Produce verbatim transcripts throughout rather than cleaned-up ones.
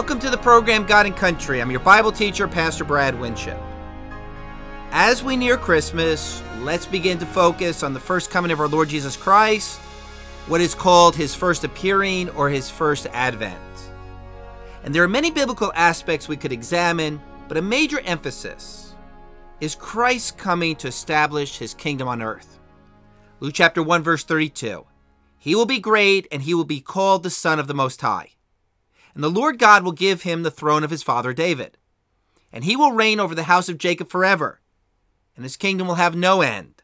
Welcome to the program God and Country. I'm your Bible teacher, Pastor Brad Winship. As we near Christmas, let's begin to focus on the first coming of our Lord Jesus Christ, what is called his first appearing or his first advent. And there are many biblical aspects we could examine, but a major emphasis is Christ coming to establish his kingdom on earth. Luke chapter one, verse thirty-two. He will be great, and he will be called the Son of the Most High. And the Lord God will give him the throne of his father David. And he will reign over the house of Jacob forever, and his kingdom will have no end.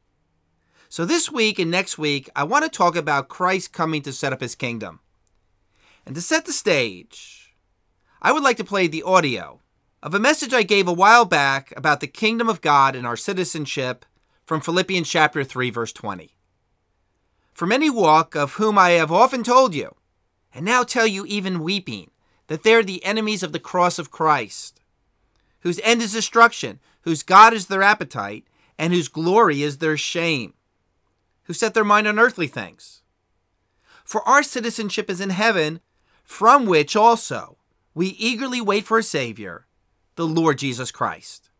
So this week and next week, I want to talk about Christ coming to set up his kingdom. And to set the stage, I would like to play the audio of a message I gave a while back about the kingdom of God and our citizenship from Philippians chapter three, verse twenty. For many walk, of whom I have often told you, and now tell you even weeping, that they are the enemies of the cross of Christ, whose end is destruction, whose God is their appetite, and whose glory is their shame, who set their mind on earthly things. For our citizenship is in heaven, from which also we eagerly wait for a Savior, the Lord Jesus Christ.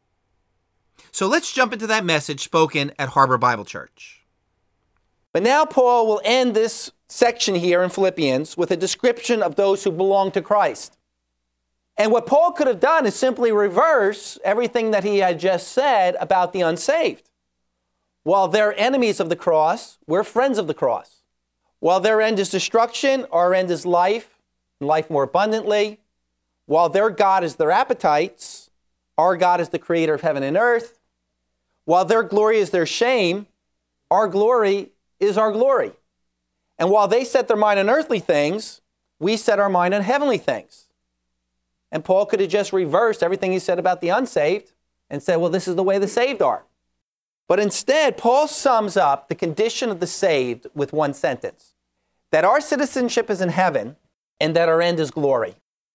So let's jump into that message spoken at Harbor Bible Church. But now Paul will end this section here in Philippians with a description of those who belong to Christ. And what Paul could have done is simply reverse everything that he had just said about the unsaved. While they're enemies of the cross, we're friends of the cross. While their end is destruction, our end is life, and life more abundantly. While their God is their appetites, our God is the creator of heaven and earth. While their glory is their shame, our glory is our glory. And while they set their mind on earthly things, we set our mind on heavenly things. And Paul could have just reversed everything he said about the unsaved and said, well, this is the way the saved are. But instead, Paul sums up the condition of the saved with one sentence: that our citizenship is in heaven and that our end is glory.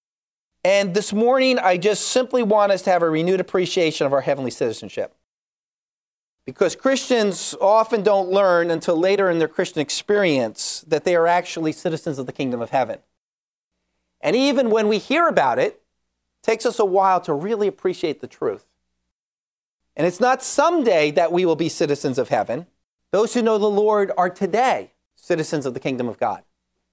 And this morning, I just simply want us to have a renewed appreciation of our heavenly citizenship. Because Christians often don't learn until later in their Christian experience that they are actually citizens of the kingdom of heaven. And even when we hear about it, it takes us a while to really appreciate the truth. And it's not someday that we will be citizens of heaven. Those who know the Lord are today citizens of the kingdom of God.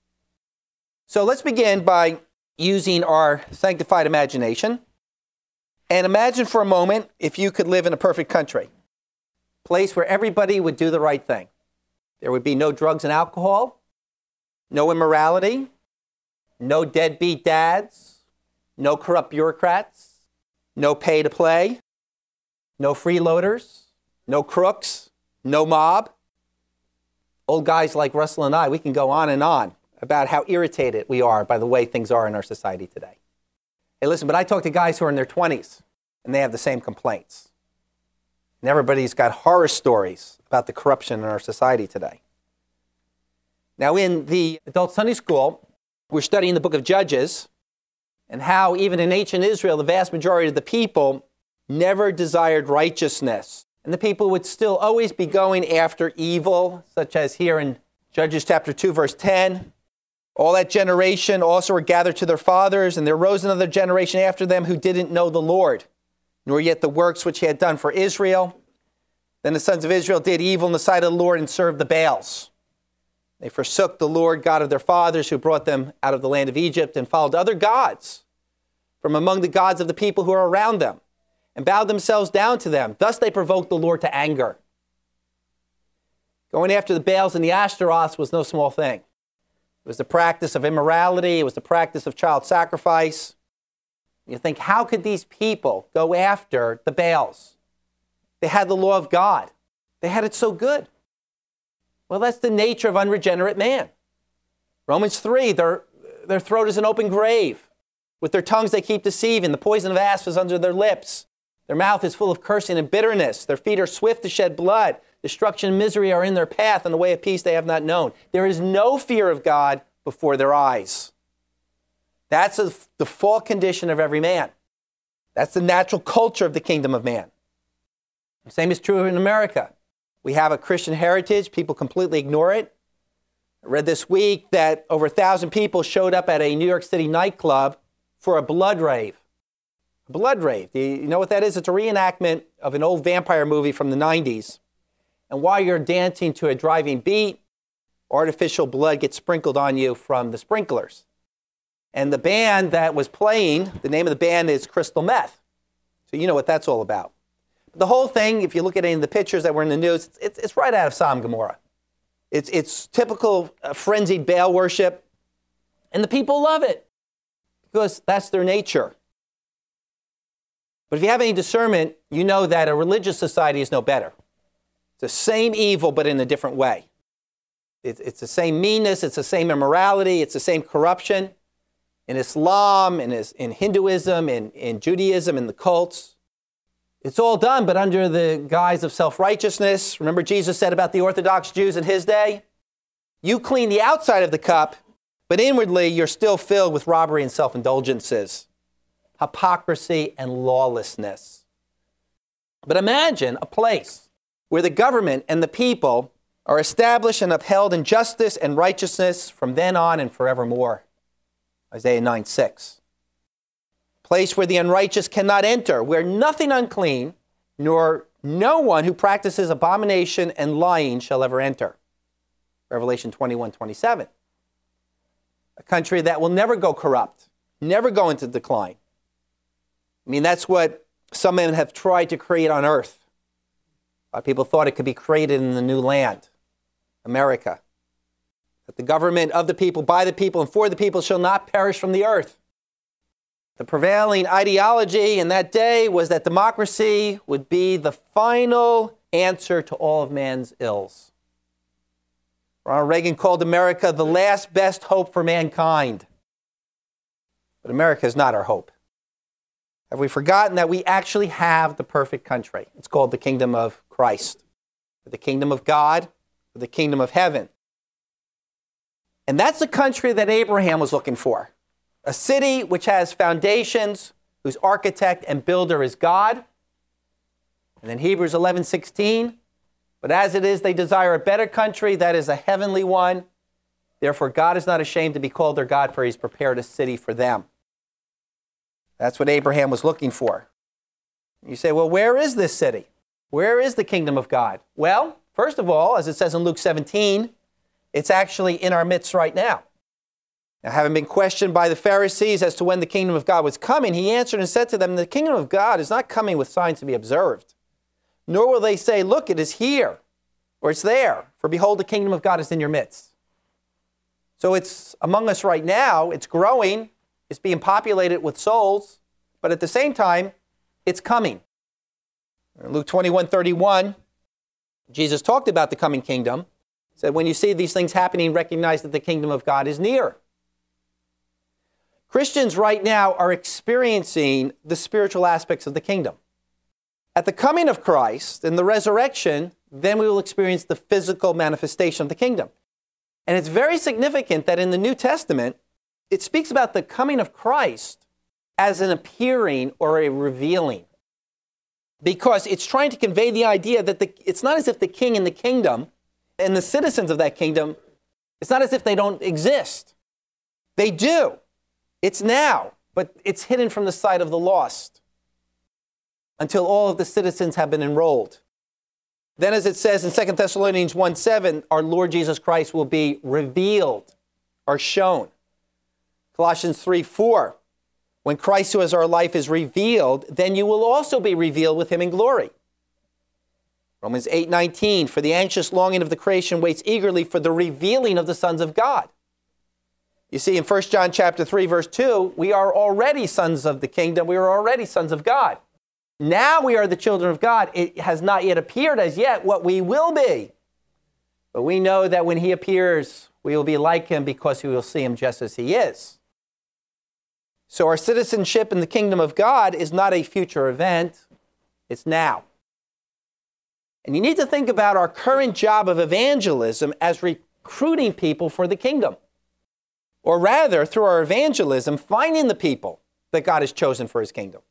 So let's begin by using our sanctified imagination. And imagine for a moment if you could live in a perfect country. Place where everybody would do the right thing. There would be no drugs and alcohol, no immorality, no deadbeat dads, no corrupt bureaucrats, no pay to play, no freeloaders, no crooks, no mob. Old guys like Russell and I, we can go on and on about how irritated we are by the way things are in our society today. Hey, listen, but I talk to guys who are in their twenties, and they have the same complaints. And everybody's got horror stories about the corruption in our society today. Now, in the adult Sunday school, we're studying the book of Judges and how even in ancient Israel, the vast majority of the people never desired righteousness. And the people would still always be going after evil, such as here in Judges chapter two, verse ten. All that generation also were gathered to their fathers, and there rose another generation after them who didn't know the Lord, nor yet the works which he had done for Israel. Then the sons of Israel did evil in the sight of the Lord and served the Baals. They forsook the Lord God of their fathers who brought them out of the land of Egypt and followed other gods from among the gods of the people who are around them and bowed themselves down to them. Thus they provoked the Lord to anger. Going after the Baals and the Ashtaroths was no small thing. It was the practice of immorality. It was the practice of child sacrifice. You think, how could these people go after the Baals? They had the law of God. They had it so good. Well, that's the nature of unregenerate man. Romans three, their, their throat is an open grave. With their tongues they keep deceiving. The poison of asps is under their lips. Their mouth is full of cursing and bitterness. Their feet are swift to shed blood. Destruction and misery are in their path, and the way of peace they have not known. There is no fear of God before their eyes. That's a default condition of every man. That's the natural culture of the kingdom of man. The same is true in America. We have a Christian heritage. People completely ignore it. I read this week that over a thousand people showed up at a New York City nightclub for a blood rave. A blood rave. Do you know what that is? It's a reenactment of an old vampire movie from the nineties. And while you're dancing to a driving beat, artificial blood gets sprinkled on you from the sprinklers. And the band that was playing, the name of the band is Crystal Meth. So you know what that's all about. The whole thing, if you look at any of the pictures that were in the news, it's, it's right out of Sodom and Gomorrah. It's, it's typical uh, frenzied Baal worship. And the people love it because that's their nature. But if you have any discernment, you know that a religious society is no better. It's the same evil, but in a different way. It, it's the same meanness, it's the same immorality, it's the same corruption. In Islam, in, in Hinduism, in, in Judaism, in the cults. It's all done, but under the guise of self-righteousness. Remember Jesus said about the Orthodox Jews in his day? You clean the outside of the cup, but inwardly you're still filled with robbery and self-indulgences, hypocrisy and lawlessness. But imagine a place where the government and the people are established and upheld in justice and righteousness from then on and forevermore. Isaiah nine six. Place where the unrighteous cannot enter, where nothing unclean, nor no one who practices abomination and lying shall ever enter. Revelation twenty-one twenty-seven. A country that will never go corrupt, never go into decline. I mean, that's what some men have tried to create on earth. A lot of people thought it could be created in the new land, America. That the government of the people, by the people, and for the people shall not perish from the earth. The prevailing ideology in that day was that democracy would be the final answer to all of man's ills. Ronald Reagan called America the last best hope for mankind. But America is not our hope. Have we forgotten that we actually have the perfect country? It's called the kingdom of Christ, the kingdom of God, the kingdom of heaven. And that's the country that Abraham was looking for. A city which has foundations, whose architect and builder is God. And then Hebrews eleven sixteen. But as it is, they desire a better country, that is a heavenly one. Therefore, God is not ashamed to be called their God, for he's prepared a city for them. That's what Abraham was looking for. You say, well, where is this city? Where is the kingdom of God? Well, first of all, as it says in Luke seventeen, it's actually in our midst right now. Now, having been questioned by the Pharisees as to when the kingdom of God was coming, he answered and said to them, the kingdom of God is not coming with signs to be observed, nor will they say, look, it is here, or it's there, for behold, the kingdom of God is in your midst. So it's among us right now, it's growing, it's being populated with souls, but at the same time, it's coming. In Luke twenty-one thirty-one, Jesus talked about the coming kingdom. He said, when you see these things happening, recognize that the kingdom of God is near. Christians right now are experiencing the spiritual aspects of the kingdom. At the coming of Christ and the resurrection, then we will experience the physical manifestation of the kingdom. And it's very significant that in the New Testament, it speaks about the coming of Christ as an appearing or a revealing. Because it's trying to convey the idea that the, it's not as if the king and the kingdom and the citizens of that kingdom, it's not as if they don't exist. They do. It's now, but it's hidden from the sight of the lost until all of the citizens have been enrolled. Then, as it says in Second Thessalonians one seven, our Lord Jesus Christ will be revealed or shown. Colossians three four, when Christ, who is our life, is revealed, then you will also be revealed with him in glory. Romans eight nineteen, for the anxious longing of the creation waits eagerly for the revealing of the sons of God. You see, in First John chapter three, verse two, we are already sons of the kingdom. We are already sons of God. Now we are the children of God. It has not yet appeared as yet what we will be. But we know that when he appears, we will be like him because we will see him just as he is. So our citizenship in the kingdom of God is not a future event. It's now. And you need to think about our current job of evangelism as recruiting people for the kingdom. Or rather, through our evangelism, finding the people that God has chosen for his kingdom.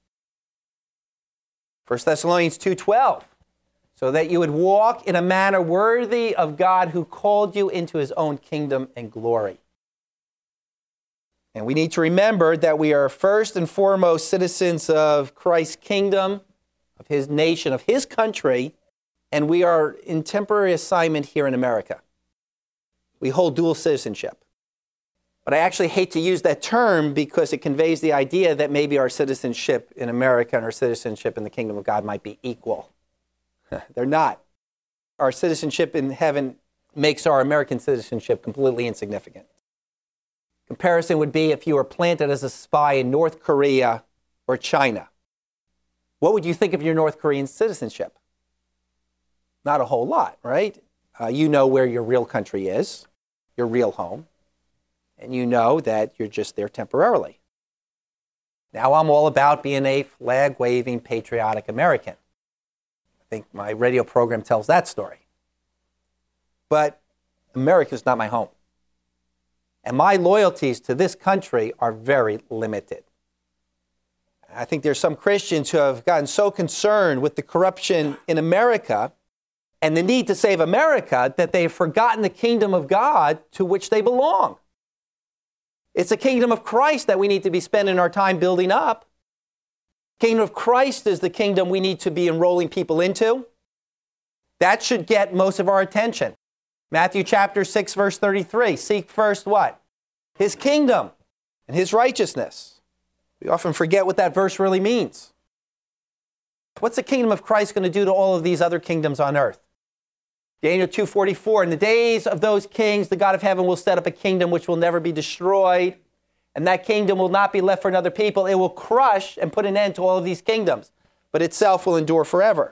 First Thessalonians two twelve, so that you would walk in a manner worthy of God who called you into his own kingdom and glory. And we need to remember that we are first and foremost citizens of Christ's kingdom, of his nation, of his country, and we are in temporary assignment here in America. We hold dual citizenship. But I actually hate to use that term because it conveys the idea that maybe our citizenship in America and our citizenship in the kingdom of God might be equal. They're not. Our citizenship in heaven makes our American citizenship completely insignificant. Comparison would be if you were planted as a spy in North Korea or China. What would you think of your North Korean citizenship? Not a whole lot, right? Uh, you know where your real country is, your real home, and you know that you're just there temporarily. Now I'm all about being a flag-waving, patriotic American. I think my radio program tells that story. But America is not my home. And my loyalties to this country are very limited. I think there's some Christians who have gotten so concerned with the corruption in America and the need to save America that they've forgotten the kingdom of God to which they belong. It's the kingdom of Christ that we need to be spending our time building up. Kingdom of Christ is the kingdom we need to be enrolling people into. That should get most of our attention. Matthew chapter six, verse thirty-three. Seek first what? His kingdom and his righteousness. We often forget what that verse really means. What's the kingdom of Christ going to do to all of these other kingdoms on earth? Daniel two forty-four, in the days of those kings, the God of heaven will set up a kingdom which will never be destroyed. And that kingdom will not be left for another people. It will crush and put an end to all of these kingdoms, but itself will endure forever.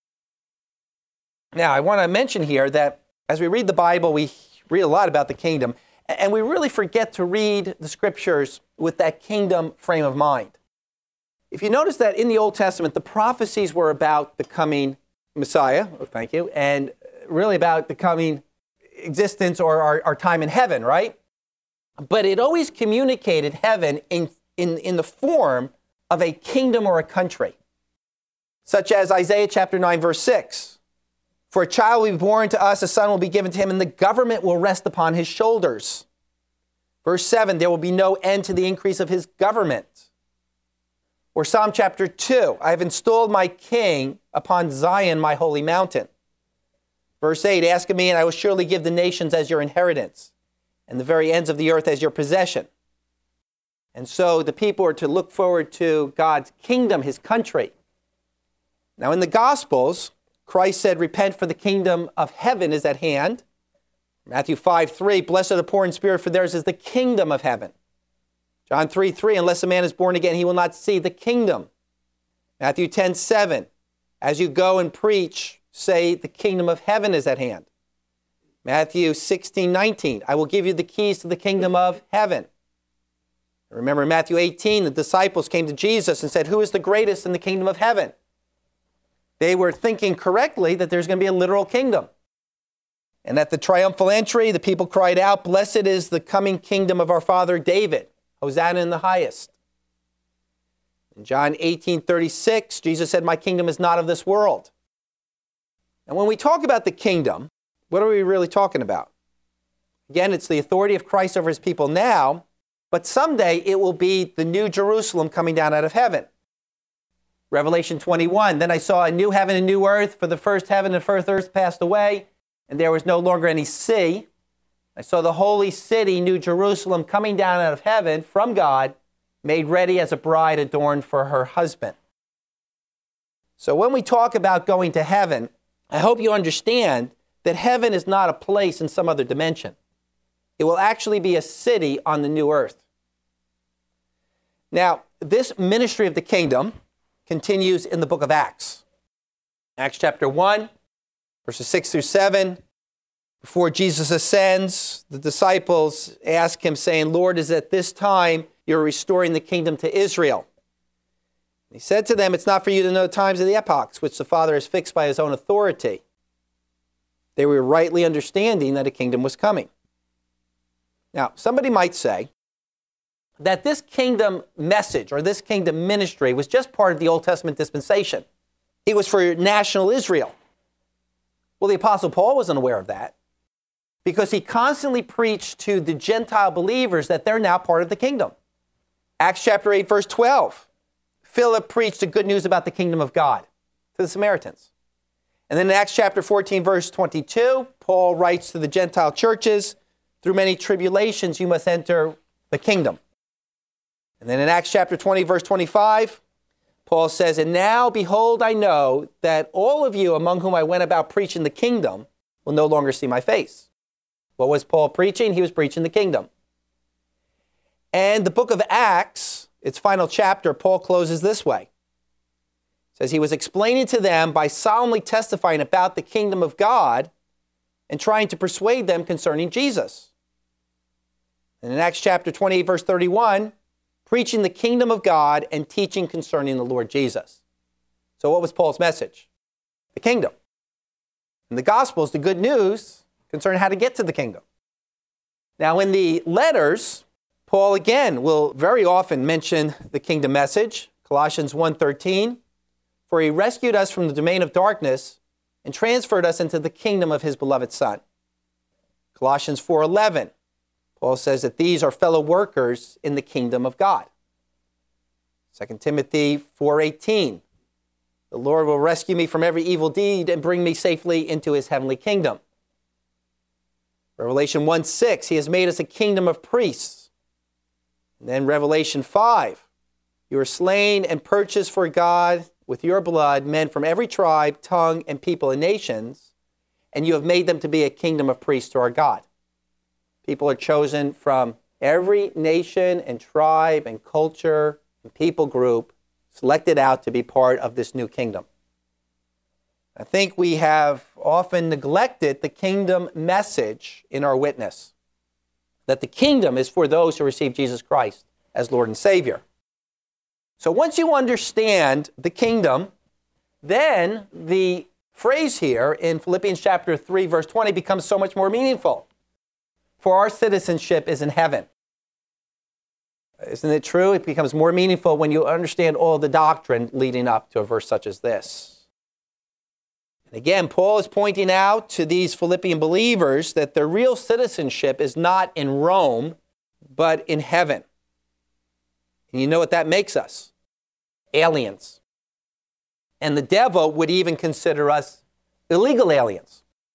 Now, I want to mention here that as we read the Bible, we read a lot about the kingdom, and we really forget to read the scriptures with that kingdom frame of mind. If you notice that in the Old Testament, the prophecies were about the coming Messiah, oh, thank you, and really about the coming existence or our, our time in heaven, right? But it always communicated heaven in, in, in the form of a kingdom or a country, such as Isaiah chapter nine, verse six. For a child will be born to us, a son will be given to him, and the government will rest upon his shoulders. Verse seven, there will be no end to the increase of his government. Or Psalm chapter two, I have installed my king upon Zion, my holy mountain. Verse eight, ask of me, and I will surely give the nations as your inheritance, and the very ends of the earth as your possession. And so the people are to look forward to God's kingdom, his country. Now in the Gospels, Christ said, repent, for the kingdom of heaven is at hand. Matthew five three, blessed are the poor in spirit, for theirs is the kingdom of heaven. John three three, unless a man is born again, he will not see the kingdom. Matthew ten seven, as you go and preach, say the kingdom of heaven is at hand. Matthew sixteen nineteen, I will give you the keys to the kingdom of heaven. Remember in Matthew eighteen, the disciples came to Jesus and said, who is the greatest in the kingdom of heaven? They were thinking correctly that there's going to be a literal kingdom. And at the triumphal entry, the people cried out, blessed is the coming kingdom of our father David. Hosanna in the highest. In John eighteen thirty-six, Jesus said, my kingdom is not of this world. And when we talk about the kingdom, what are we really talking about? Again, it's the authority of Christ over his people now, but someday it will be the new Jerusalem coming down out of heaven. Revelation twenty-one, then I saw a new heaven and new earth, for the first heaven and first earth passed away, and there was no longer any sea. I saw the holy city, New Jerusalem, coming down out of heaven from God, made ready as a bride adorned for her husband. So when we talk about going to heaven, I hope you understand that heaven is not a place in some other dimension. It will actually be a city on the new earth. Now, this ministry of the kingdom continues in the book of Acts. Acts chapter one, verses six through seven. Before Jesus ascends, the disciples ask him, saying, Lord, is at this time you're restoring the kingdom to Israel? He said to them, it's not for you to know the times of the epochs, which the Father has fixed by his own authority. They were rightly understanding that a kingdom was coming. Now, somebody might say that this kingdom message or this kingdom ministry was just part of the Old Testament dispensation. It was for national Israel. Well, the Apostle Paul wasn't aware of that. because he constantly preached to the Gentile believers that they're now part of the kingdom. Acts chapter eight, verse twelve. Philip preached the good news about the kingdom of God to the Samaritans. And then in Acts chapter fourteen, verse twenty-two, Paul writes to the Gentile churches, through many tribulations you must enter the kingdom. And then in Acts chapter twenty, verse twenty-five, Paul says, and now, behold, I know that all of you among whom I went about preaching the kingdom will no longer see my face. What was Paul preaching? He was preaching the kingdom. And the book of Acts, its final chapter, Paul closes this way. It says he was explaining to them by solemnly testifying about the kingdom of God and trying to persuade them concerning Jesus. And in Acts chapter twenty-eight, verse thirty-one, preaching the kingdom of God and teaching concerning the Lord Jesus. So what was Paul's message? The kingdom. And the gospel is the good news concerning how to get to the kingdom. Now in the letters, Paul again will very often mention the kingdom message. Colossians one thirteen, for he rescued us from the domain of darkness and transferred us into the kingdom of his beloved Son. Colossians four eleven, Paul says that these are fellow workers in the kingdom of God. Second Timothy four eighteen, the Lord will rescue me from every evil deed and bring me safely into his heavenly kingdom. Revelation one six, he has made us a kingdom of priests. And then Revelation five, you are slain and purchased for God with your blood men from every tribe, tongue, and people and nations, and you have made them to be a kingdom of priests to our God. People are chosen from every nation and tribe and culture and people group, selected out to be part of this new kingdom. I think we have often neglected the kingdom message in our witness, that the kingdom is for those who receive Jesus Christ as Lord and Savior. So once you understand the kingdom, then the phrase here in Philippians chapter three, verse twenty becomes so much more meaningful. For our citizenship is in heaven. Isn't it true? It becomes more meaningful when you understand all the doctrine leading up to a verse such as this. And again, Paul is pointing out to these Philippian believers that their real citizenship is not in Rome, but in heaven. And you know what that makes us? Aliens. And the devil would even consider us illegal aliens.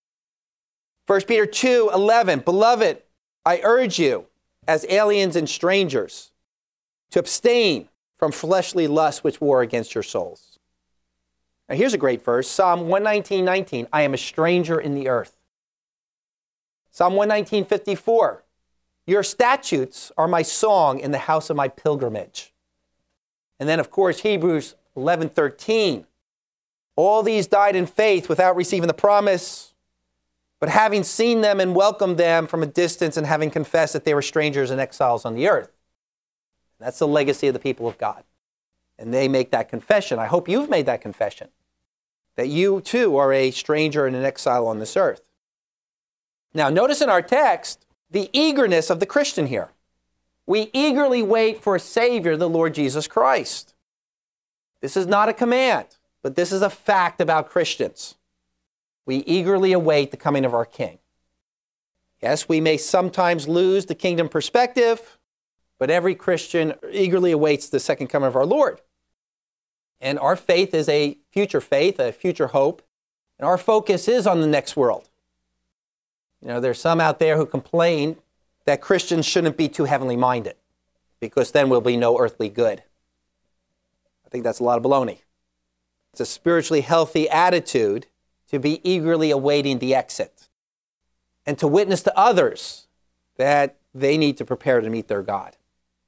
First Peter two eleven, beloved, I urge you, as aliens and strangers, to abstain from fleshly lusts which war against your souls. Now here's a great verse, Psalm one nineteen nineteen, I am a stranger in the earth. Psalm one nineteen fifty-four, your statutes are my song in the house of my pilgrimage. And then of course Hebrews eleven thirteen, all these died in faith without receiving the promise, but having seen them and welcomed them from a distance and having confessed that they were strangers and exiles on the earth. That's the legacy of the people of God. And they make that confession. I hope you've made that confession, that you too are a stranger and an exile on this earth. Now, notice in our text the eagerness of the Christian here. We eagerly wait for a Savior, the Lord Jesus Christ. This is not a command, but this is a fact about Christians. We eagerly await the coming of our King. Yes, we may sometimes lose the kingdom perspective, but every Christian eagerly awaits the second coming of our Lord. And our faith is a future faith, a future hope, and our focus is on the next world. You know, there's some out there who complain that Christians shouldn't be too heavenly minded, because then we'll be no earthly good. I think that's a lot of baloney. It's a spiritually healthy attitude to be eagerly awaiting the exit and to witness to others that they need to prepare to meet their God.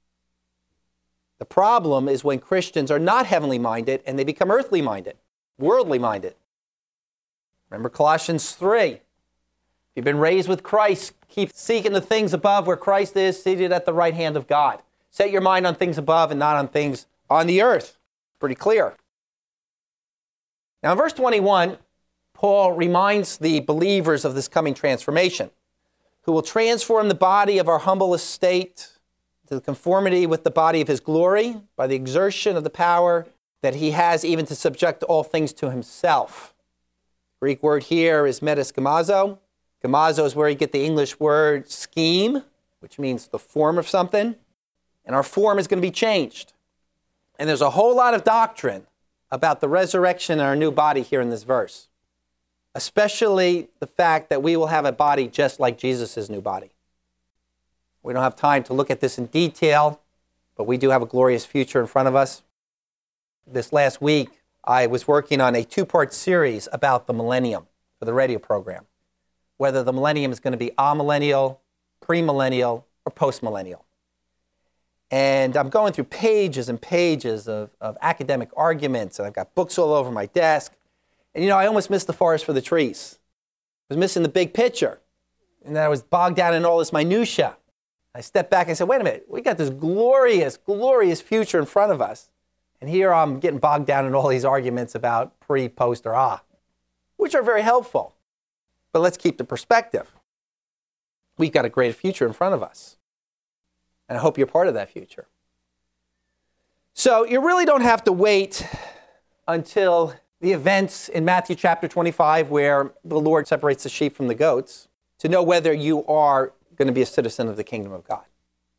The problem is when Christians are not heavenly minded and they become earthly minded, worldly minded. Remember Colossians three. If you've been raised with Christ, keep seeking the things above where Christ is seated at the right hand of God. Set your mind on things above and not on things on the earth. Pretty clear. Now in verse twenty-one, Paul reminds the believers of this coming transformation, who will transform the body of our humble estate to the conformity with the body of his glory by the exertion of the power that he has even to subject all things to himself. The Greek word here is metaschemazo, Gemazo is where you get the English word scheme, which means the form of something. And our form is going to be changed. And there's a whole lot of doctrine about the resurrection and our new body here in this verse, especially the fact that we will have a body just like Jesus' new body. We don't have time to look at this in detail, but we do have a glorious future in front of us. This last week, I was working on a two-part series about the millennium for the radio program, whether the millennium is going to be amillennial, premillennial, or postmillennial. And I'm going through pages and pages of, of academic arguments, and I've got books all over my desk. And, you know, I almost missed the forest for the trees. I was missing the big picture. And then I was bogged down in all this minutia. I stepped back and said, wait a minute, we got this glorious, glorious future in front of us. And here I'm getting bogged down in all these arguments about pre, post, or ah, which are very helpful. But let's keep the perspective. We've got a great future in front of us. And I hope you're part of that future. So you really don't have to wait until the events in Matthew chapter twenty-five where the Lord separates the sheep from the goats to know whether you are going to be a citizen of the kingdom of God.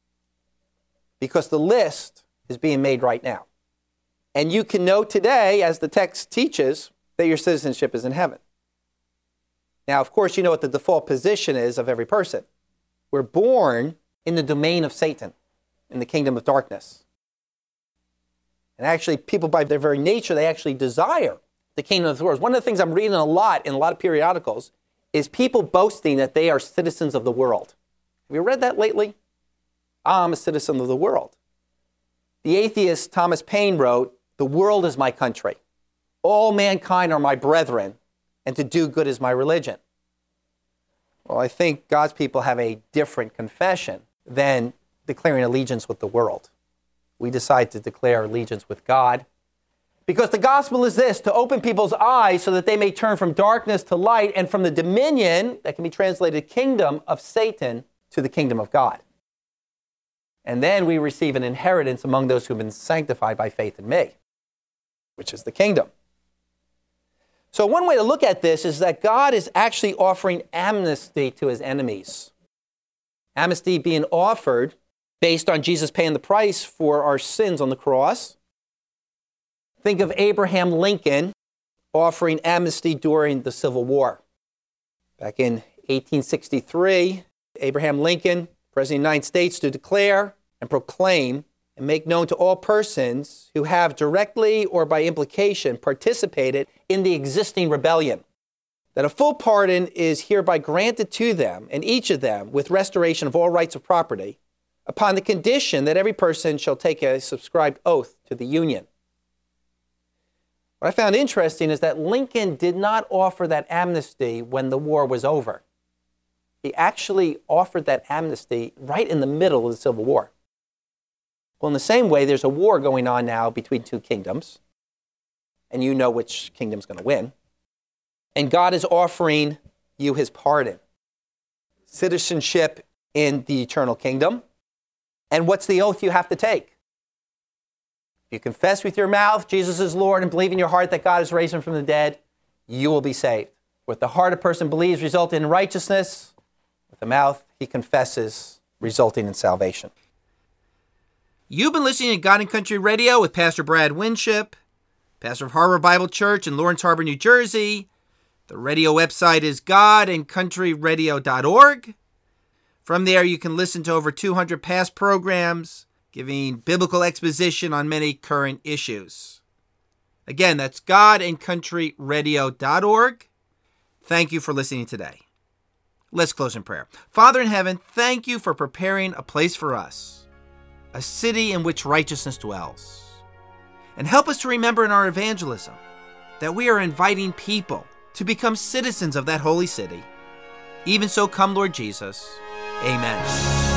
Because the list is being made right now. And you can know today, as the text teaches, that your citizenship is in heaven. Now, of course, you know what the default position is of every person. We're born in the domain of Satan, in the kingdom of darkness. And actually, people by their very nature, they actually desire the kingdom of the world. One of the things I'm reading a lot in a lot of periodicals is people boasting that they are citizens of the world. Have you read that lately? I'm a citizen of the world. The atheist Thomas Paine wrote, "The world is my country. All mankind are my brethren, and to do good is my religion." Well, I think God's people have a different confession than declaring allegiance with the world. We decide to declare allegiance with God because the gospel is this, to open people's eyes so that they may turn from darkness to light and from the dominion, that can be translated kingdom, of Satan to the kingdom of God. And then we receive an inheritance among those who have been sanctified by faith in me, which is the kingdom. So one way to look at this is that God is actually offering amnesty to his enemies. Amnesty being offered based on Jesus paying the price for our sins on the cross. Think of Abraham Lincoln offering amnesty during the Civil War. Back in eighteen sixty-three, Abraham Lincoln, President of the United States, to declare and proclaim and make known to all persons who have directly or by implication participated in the existing rebellion, that a full pardon is hereby granted to them, and each of them, with restoration of all rights of property, upon the condition that every person shall take a subscribed oath to the Union. What I found interesting is that Lincoln did not offer that amnesty when the war was over. He actually offered that amnesty right in the middle of the Civil War. Well, in the same way, there's a war going on now between two kingdoms, and you know which kingdom's going to win. And God is offering you his pardon, citizenship in the eternal kingdom. And what's the oath you have to take? If you confess with your mouth Jesus is Lord and believe in your heart that God has raised him from the dead, you will be saved. With the heart a person believes, resulting in righteousness. With the mouth he confesses, resulting in salvation. You've been listening to God and Country Radio with Pastor Brad Winship, pastor of Harbor Bible Church in Lawrence Harbor, New Jersey. The radio website is god and country radio dot org. From there, you can listen to over two hundred past programs giving biblical exposition on many current issues. Again, that's god and country radio dot org. Thank you for listening today. Let's close in prayer. Father in heaven, thank you for preparing a place for us, a city in which righteousness dwells. And help us to remember in our evangelism that we are inviting people to become citizens of that holy city. Even so, come, Lord Jesus. Amen.